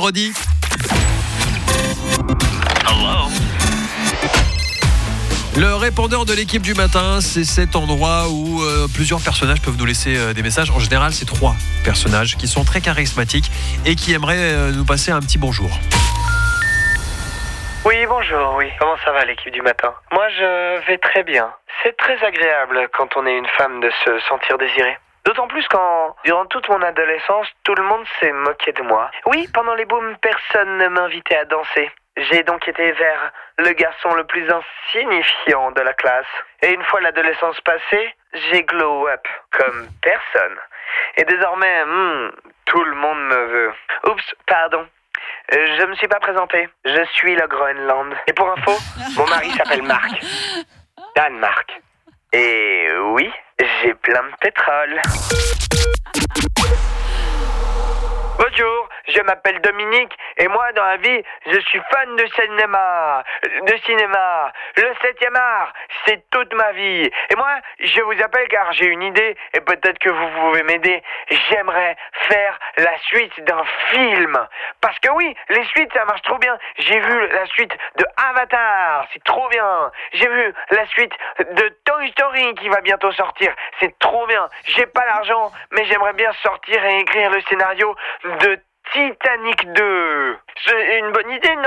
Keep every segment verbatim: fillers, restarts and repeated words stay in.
redis. Le répondeur de l'équipe du matin, c'est cet endroit où euh, plusieurs personnages peuvent nous laisser euh, des messages. En général, c'est trois personnages qui sont très charismatiques et qui aimeraient euh, nous passer un petit bonjour. Oui, bonjour, oui. Comment ça va l'équipe du matin ? Moi, je vais très bien. C'est très agréable quand on est une femme de se sentir désirée. D'autant plus quand, durant toute mon adolescence, tout le monde s'est moqué de moi. Oui, pendant les booms, personne ne m'invitait à danser. J'ai donc été vers le garçon le plus insignifiant de la classe. Et une fois l'adolescence passée, j'ai glow up comme personne. Et désormais, hmm, tout le monde me veut. Oups, pardon. Euh, je me suis pas présenté. Je suis le Groenland. Et pour info, mon mari s'appelle Marc. Danemark. Et oui, j'ai plein de pétrole. Bonjour, je m'appelle Dominique et moi dans la vie, je suis fan de cinéma, de cinéma, le septième art, c'est toute ma vie. Et moi, je vous appelle car j'ai une idée et peut-être que vous pouvez m'aider. J'aimerais faire la suite d'un film. Parce que oui, les suites ça marche trop bien. J'ai vu la suite de Avatar, c'est trop bien. J'ai vu la suite de Toy Story qui va bientôt sortir, c'est trop bien. J'ai pas l'argent, mais j'aimerais bien sortir et écrire le scénario de Titanic deux. C'est une bonne idée, non ?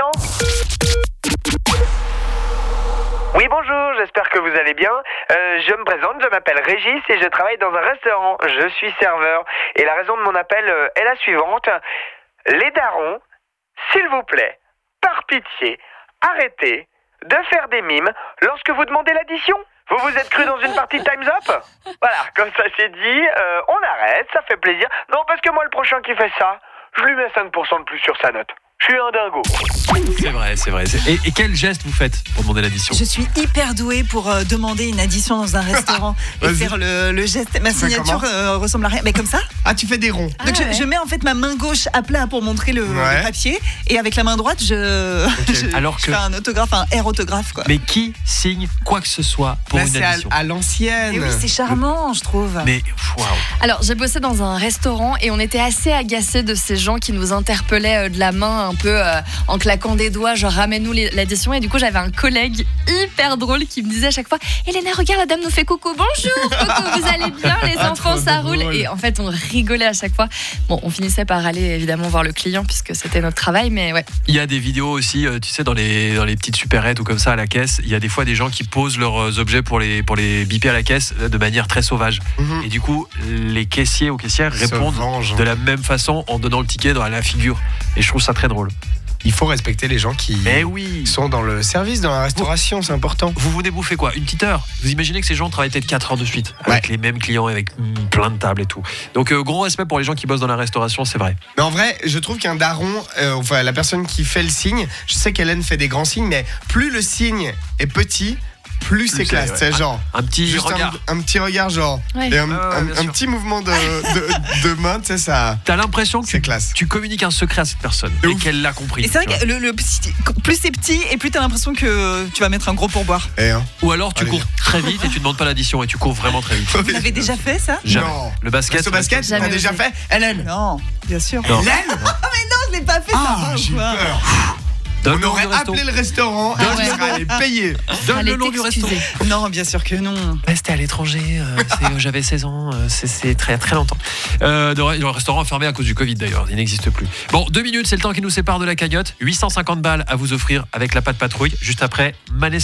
Oui, bonjour, j'espère que vous allez bien. Euh, je me présente, je m'appelle Régis et je travaille dans un restaurant. Je suis serveur. Et la raison de mon appel euh, est la suivante. Les darons, s'il vous plaît, par pitié, arrêtez de faire des mimes lorsque vous demandez l'addition. Vous vous êtes cru dans une partie de Time's Up ? Voilà, comme ça c'est dit, euh, on arrête, ça fait plaisir. Non, parce que moi, le prochain qui fait ça, je lui mets cinq pour cent de plus sur sa note. Je suis un dingo. C'est vrai, c'est vrai. C'est... Et, et quel geste vous faites pour demander l'addition ? Je suis hyper douée pour euh, demander une addition dans un restaurant et faire le, le geste. Ma signature euh, ressemble à rien, mais comme ça. Ah, tu fais des ronds. Donc ah, je, ouais. je mets en fait ma main gauche à plat pour montrer le, ouais. le papier et avec la main droite je, okay. je, Alors je que... fais un autographe, un R autographe quoi. Mais qui signe quoi que ce soit pour Là, une c'est addition ? à, à l'ancienne. Et oui, c'est charmant, je trouve. Mais waouh. Alors j'ai bossé dans un restaurant et on était assez agacés de ces gens qui nous interpellaient de la main un peu. Euh, en claquant des doigts, genre ramène-nous l'addition. Et du coup, j'avais un collègue hyper drôle qui me disait à chaque fois Elena, regarde, la dame nous fait coucou, bonjour, coucou, vous allez bien, les enfants, ça roule. Et en fait, on rigolait à chaque fois. Bon, on finissait par aller évidemment voir le client puisque c'était notre travail, mais ouais. Il y a des vidéos aussi, tu sais, dans les, dans les petites supérettes ou comme ça à la caisse, il y a des fois des gens qui posent leurs objets pour les, pour les biper à la caisse de manière très sauvage. Mm-hmm. Et du coup, les caissiers ou caissières répondent de la même façon en donnant le ticket dans la figure. Et je trouve ça très drôle. Il faut respecter les gens qui oui. sont dans le service, dans la restauration, c'est important. Vous venez bouffer quoi ? Une petite heure ? Vous imaginez que ces gens travaillent peut-être quatre heures de suite avec ouais. les mêmes clients, avec mm, plein de tables et tout. Donc euh, gros respect pour les gens qui bossent dans la restauration, c'est vrai. Mais en vrai, je trouve qu'un daron, euh, enfin la personne qui fait le signe, je sais qu'Hélène fait des grands signes, mais plus le signe est petit, plus, plus c'est classe, c'est ouais. genre un, un petit regard, un, un petit regard genre ouais. et un, ah, un, un petit mouvement de, de, de main, tu sais ça. T'as l'impression que c'est classe. Tu communiques un secret à cette personne et Ouf. Qu'elle l'a compris. Et c'est vrai que le, le petit, plus c'est petit et plus t'as l'impression que tu vas mettre un gros pourboire. Et hein. Ou alors tu Allez. cours très vite et tu demandes pas l'addition et tu cours vraiment très vite. Vous l'avez déjà fait ça ? Jamais. Non. Le basket. Le basket, tu l'as déjà fait, Hélène ? Non, bien sûr. Non. Hélène ? Mais non, je l'ai pas fait ah, ça. J'ai peur. Donne on aurait appelé le restaurant et ah ouais. on serait allé payer. Donne le nom du restaurant. Non, bien sûr que non. Ouais, c'était à l'étranger, euh, c'est, j'avais seize ans, euh, c'est, c'est très très longtemps. Euh, le restaurant a fermé à cause du Covid d'ailleurs, il n'existe plus. Bon, deux minutes, c'est le temps qui nous sépare de la cagnotte. huit cent cinquante balles à vous offrir avec la Patte Patrouille, juste après Maneskin.